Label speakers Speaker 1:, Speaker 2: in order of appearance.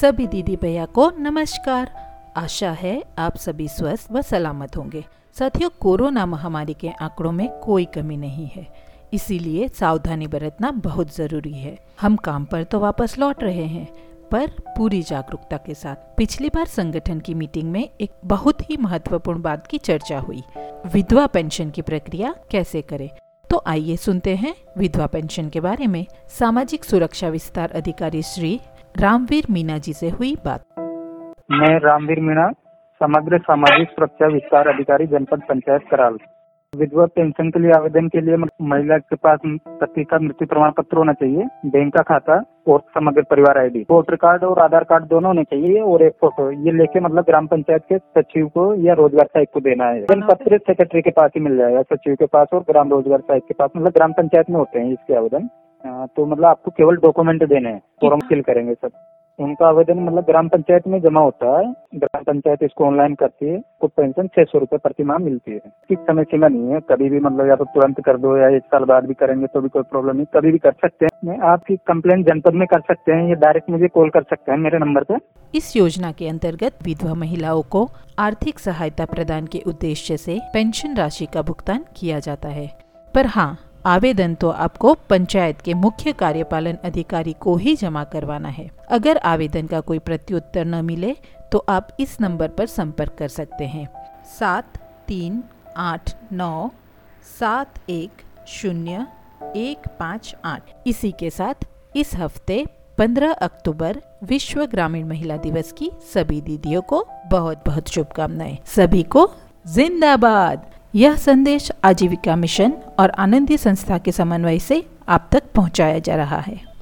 Speaker 1: सभी दीदी भैया को नमस्कार। आशा है आप सभी स्वस्थ व सलामत होंगे। साथियों, कोरोना महामारी के आंकड़ों में कोई कमी नहीं है, इसीलिए सावधानी बरतना बहुत जरूरी है। हम काम पर तो वापस लौट रहे हैं, पर पूरी जागरूकता के साथ। पिछली बार संगठन की मीटिंग में एक बहुत ही महत्वपूर्ण बात की चर्चा हुई, विधवा पेंशन की प्रक्रिया कैसे करें। तो आइए सुनते हैं विधवा पेंशन के बारे में सामाजिक सुरक्षा विस्तार अधिकारी श्री रामवीर मीणा जी से हुई बात।
Speaker 2: मैं रामवीर मीणा, समग्र सामाजिक सुरक्षा विस्तार अधिकारी, जनपद पंचायत कराल। विधवा पेंशन के लिए आवेदन के लिए महिला के पास पति का मृत्यु प्रमाण पत्र होना चाहिए, बैंक का खाता और समग्र परिवार आईडी, वोटर कार्ड और आधार कार्ड दोनों होने चाहिए और एक फोटो। ये लेके ग्राम पंचायत के सचिव को या रोजगार सहायक को देना है। आवेदन पत्र सेक्रेटरी के पास ही मिल जाएगा, सचिव के पास और ग्राम रोजगार सहायक के पास, ग्राम पंचायत में होते हैं इसके आवेदन। तो आपको केवल डॉक्यूमेंट देने हैं, फॉर्म फिल करेंगे सब। उनका आवेदन ग्राम पंचायत में जमा होता है, ग्राम पंचायत इसको ऑनलाइन करती है। को पेंशन 600 रुपए प्रति माह मिलती है। किस समय सीमा नहीं है, कभी भी या तो तुरंत कर दो या 1 साल बाद भी करेंगे तो भी कोई प्रॉब्लम नहीं, कभी भी कर सकते हैं। आपकी कंप्लेन जनपद में कर सकते हैं या डायरेक्ट मुझे कॉल कर सकते हैं मेरे नंबर पे।
Speaker 1: इस योजना के अंतर्गत विधवा महिलाओं को आर्थिक सहायता प्रदान के उद्देश्य से पेंशन राशि का भुगतान किया जाता है। पर हाँ, आवेदन तो आपको पंचायत के मुख्य कार्यपालन अधिकारी को ही जमा करवाना है। अगर आवेदन का कोई प्रत्युत्तर न मिले तो आप इस नंबर पर संपर्क कर सकते हैं 7389710158। इसी के साथ इस हफ्ते 15 अक्टूबर विश्व ग्रामीण महिला दिवस की सभी दीदियों को बहुत बहुत शुभकामनाएं। सभी को जिंदाबाद। यह संदेश आजीविका मिशन और आनंदी संस्था के समन्वय से आप तक पहुंचाया जा रहा है।